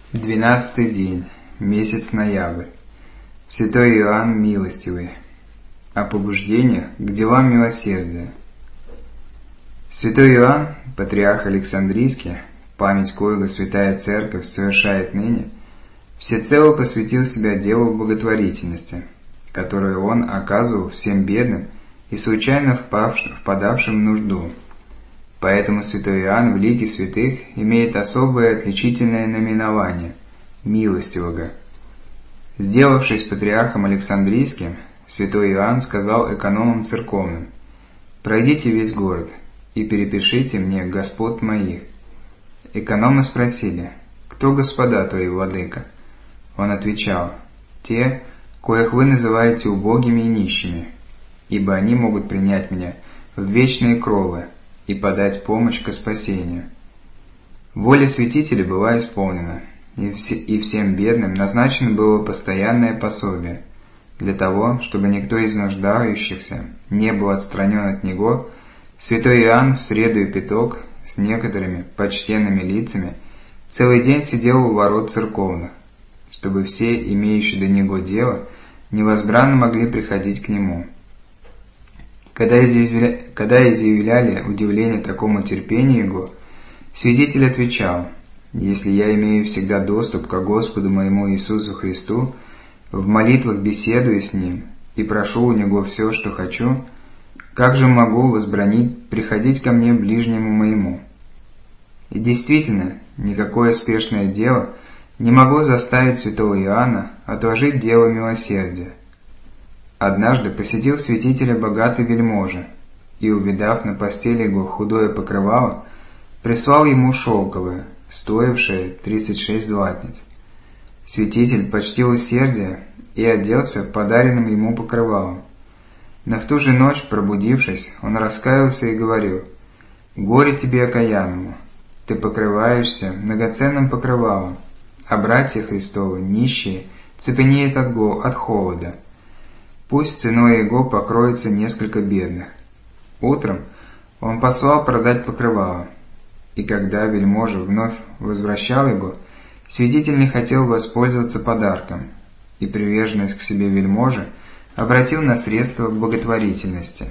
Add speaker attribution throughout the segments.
Speaker 1: 12-й день, месяц ноябрь. Святой Иоанн Милостивый. О побуждениях к делам милосердия. Святой Иоанн, патриарх Александрийский, память коего Святая Церковь совершает ныне, всецело посвятил себя делу благотворительности, которую он оказывал всем бедным и случайно впадавшим в нужду. Поэтому святой Иоанн в лике святых имеет особое отличительное наименование – милостивого. Сделавшись патриархом Александрийским, святой Иоанн сказал экономам церковным: «Пройдите весь город и перепишите мне господ моих». Экономы спросили: «Кто господа твои, владыка?» Он отвечал: «Те, коих вы называете убогими и нищими, ибо они могут принять меня в вечные кровы и подать помощь ко спасению». Воля святителя была исполнена, и всем бедным назначено было постоянное пособие. Для того, чтобы никто из нуждающихся не был отстранен от него, святой Иоанн в среду и пяток с некоторыми почтенными лицами целый день сидел у ворот церковных, чтобы все, имеющие до него дело, невозбранно могли приходить к нему. Когда изъявляли удивление такому терпению его, святитель отвечал: «Если я имею всегда доступ ко Господу моему Иисусу Христу, в молитвах беседую с Ним и прошу у Него все, что хочу, как же могу возбранить приходить ко мне ближнему моему?» И действительно, никакое спешное дело не могло заставить святого Иоанна отложить дело милосердия. Однажды посетил святителя богатый вельможа, и, увидав на постели его худое покрывало, прислал ему шелковое, стоившее 36 златниц. Святитель почтил усердие и оделся подаренным ему покрывалом. Но в ту же ночь, пробудившись, он раскаялся и говорил: «Горе тебе, окаянному! Ты покрываешься многоценным покрывалом, а братья Христовы, нищие, цепенеют от холода. Пусть ценой его покроется несколько бедных». Утром он послал продать покрывало, и когда вельможа вновь возвращал его, святитель не хотел воспользоваться подарком, и приверженность к себе вельможи обратил на средства благотворительности.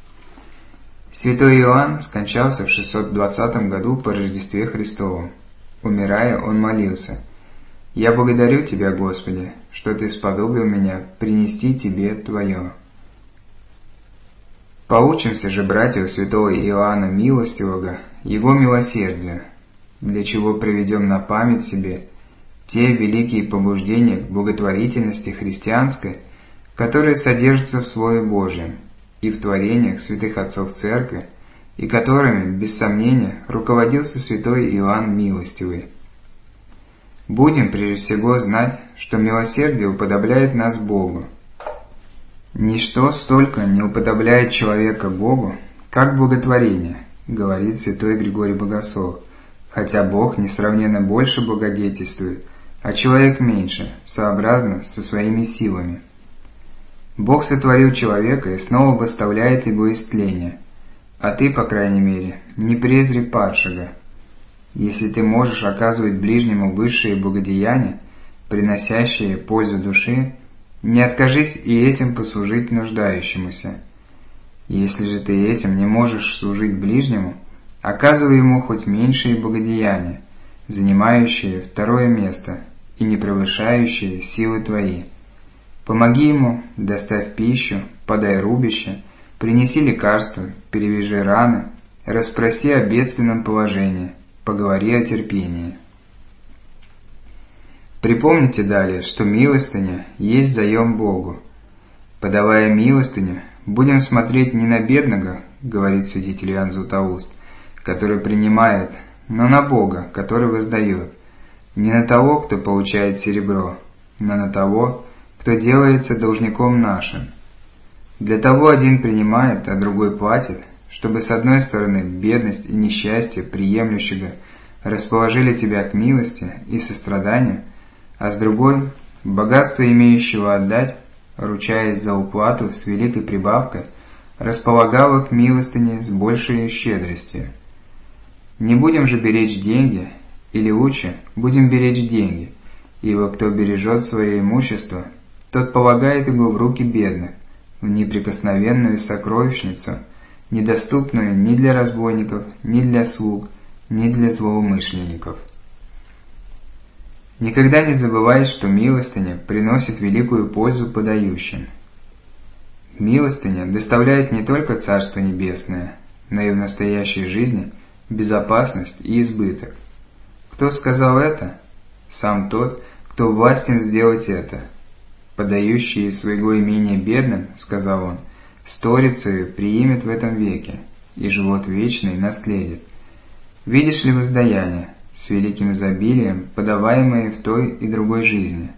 Speaker 1: Святой Иоанн скончался в 620 году по Рождестве Христовом. Умирая, он молился: «Я благодарю Тебя, Господи, что Ты сподобил меня принести Тебе Твое». Поучимся же, братья, у святого Иоанна Милостивого, его милосердию, для чего приведем на память себе те великие побуждения к благотворительности христианской, которые содержатся в Слове Божьем и в творениях святых отцов Церкви, и которыми, без сомнения, руководился святой Иоанн Милостивый. Будем прежде всего знать, что милосердие уподобляет нас Богу. «Ничто столько не уподобляет человека Богу, как благотворение», говорит святой Григорий Богослов, хотя Бог несравненно больше благодетельствует, а человек меньше, сообразно со своими силами. Бог сотворил человека и снова восставляет его из тления, а ты, по крайней мере, не презри падшего. Если ты можешь оказывать ближнему высшие благодеяния, приносящие пользу души, не откажись и этим послужить нуждающемуся. Если же ты этим не можешь служить ближнему, оказывай ему хоть меньшие благодеяния, занимающие второе место и не превышающие силы твои. Помоги ему, доставь пищу, подай рубище, принеси лекарства, перевяжи раны, расспроси о бедственном положении, поговори о терпении. Припомните далее, что милостыня есть заем Богу. Подавая милостыню, будем смотреть не на бедного, говорит святитель Иоанн Златоуст, который принимает, но на Бога, который воздает, не на того, кто получает серебро, но на того, кто делается должником нашим. Для того один принимает, а другой платит, чтобы с одной стороны бедность и несчастье приемлющего расположили тебя к милости и состраданию, а с другой – богатство имеющего отдать, ручаясь за уплату с великой прибавкой, располагало к милостыне с большей щедростью. Не будем же беречь деньги Или лучше, будем беречь деньги, ибо кто бережет свое имущество, тот полагает его в руки бедных, в неприкосновенную сокровищницу, недоступную ни для разбойников, ни для слуг, ни для злоумышленников. Никогда не забывай, что милостыня приносит великую пользу подающим. Милостыня доставляет не только Царство Небесное, но и в настоящей жизни безопасность и избыток. Кто сказал это? Сам тот, кто властен сделать это. «Подающий из своего имения бедным, — сказал он, — сторицею приимет в этом веке, и живот вечный наследит. Видишь ли воздаяние, с великим изобилием, подаваемое в той и другой жизни?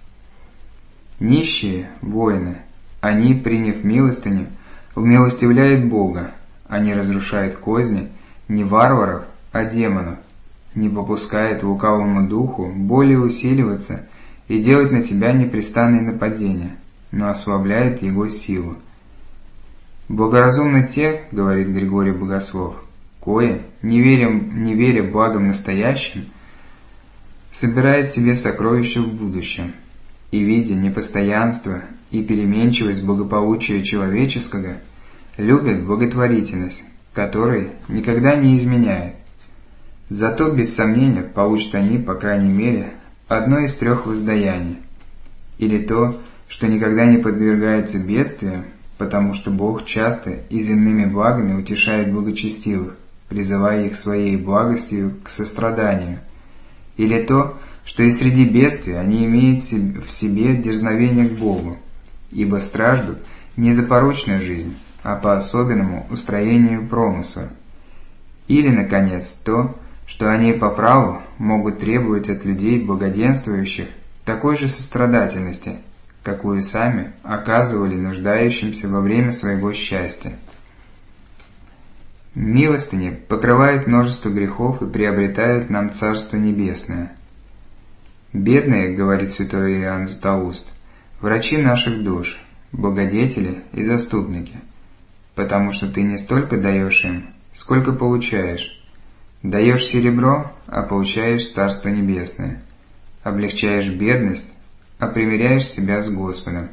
Speaker 1: Нищие — воины, они, приняв милостыню, умилостивляют Бога, они разрушают козни не варваров, а демонов, не попускает лукавому духу более усиливаться и делать на тебя непрестанные нападения, но ослабляет его силу. Благоразумны те, говорит Григорий Богослов, кое, не веря благам настоящим, собирает себе сокровища в будущем, и, видя непостоянство и переменчивость благополучия человеческого, любит благотворительность, которой никогда не изменяет. Зато, без сомнения, получат они, по крайней мере, одно из 3 воздаяний. Или то, что никогда не подвергается бедствиям, потому что Бог часто и земными благами утешает благочестивых, призывая их своей благостью к состраданию. Или то, что и среди бедствий они имеют в себе дерзновение к Богу, ибо страждут не за порочную жизнь, а по особенному устроению промысла. Или, наконец, то, что они по праву могут требовать от людей благоденствующих такой же сострадательности, какую сами оказывали нуждающимся во время своего счастья. Милостыни покрывают множество грехов и приобретают нам Царство Небесное. «Бедные, — говорит святой Иоанн Златоуст, — врачи наших душ, благодетели и заступники, потому что ты не столько даешь им, сколько получаешь. Даешь серебро, а получаешь Царство Небесное. Облегчаешь бедность, а примиряешь себя с Господом.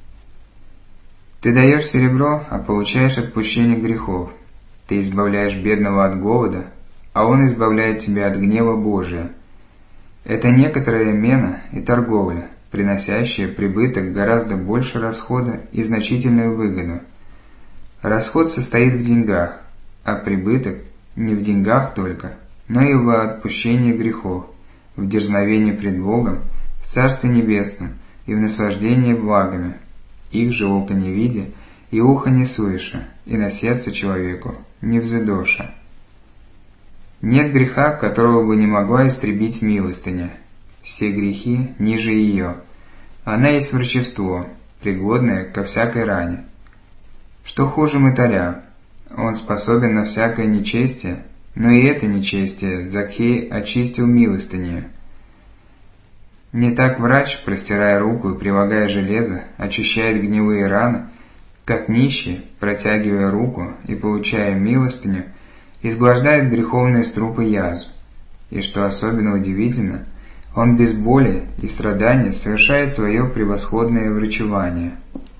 Speaker 1: Ты даешь серебро, а получаешь отпущение грехов. Ты избавляешь бедного от голода, а он избавляет тебя от гнева Божия. Это некоторая мена и торговля, приносящая прибыток гораздо больше расхода и значительную выгоду. Расход состоит в деньгах, а прибыток не в деньгах только, но и в отпущении грехов, в дерзновении пред Богом, в Царстве Небесном и в наслаждении благами, их же око не видя и ухо не слыша, и на сердце человеку не взыдоша. Нет греха, которого бы не могла истребить милостыня. Все грехи ниже ее. Она есть врачевство, пригодное ко всякой ране. Что хуже мытаря? Он способен на всякое нечестие, но и это нечестие Закхей очистил милостынею. Не так врач, простирая руку и прилагая железо, очищает гнилые раны, как нищий, протягивая руку и получая милостыню, изглаждает греховные струпы язв. И что особенно удивительно, он без боли и страдания совершает свое превосходное врачевание.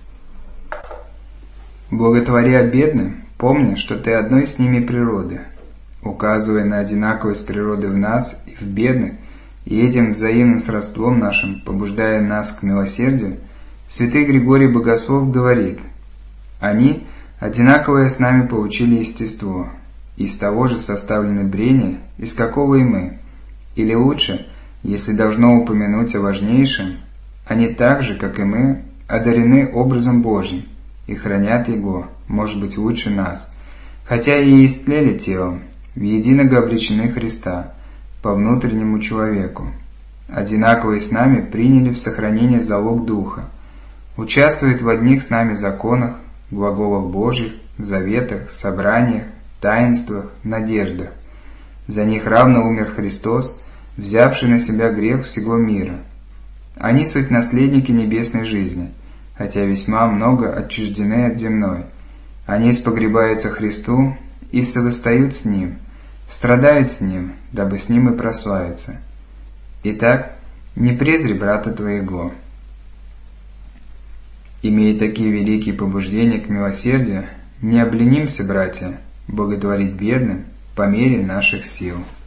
Speaker 1: Благотворя бедным, помни, что ты одной с ними природы, указывая на одинаковость природы в нас и в бедных, и этим взаимным сродством нашим, побуждая нас к милосердию, святый Григорий Богослов говорит: «Они одинаковое с нами получили естество, из того же составлены брения, из какого и мы, или лучше, если должно упомянуть о важнейшем, они так же, как и мы, одарены образом Божьим и хранят его, может быть, лучше нас, хотя и истлели телом, в единого облечены Христа, по внутреннему человеку. Одинаковые с нами приняли в сохранение залог Духа, участвуют в одних с нами законах, глаголах Божьих, заветах, собраниях, таинствах, надеждах. За них равно умер Христос, взявший на себя грех всего мира. Они суть наследники небесной жизни, хотя весьма много отчуждены от земной. Они спогребаются Христу и совостают с Ним, страдает с ним, дабы с ним и прославиться. Итак, не презри брата твоего. Имея такие великие побуждения к милосердию, не обленимся, братья, благотворить бедным по мере наших сил.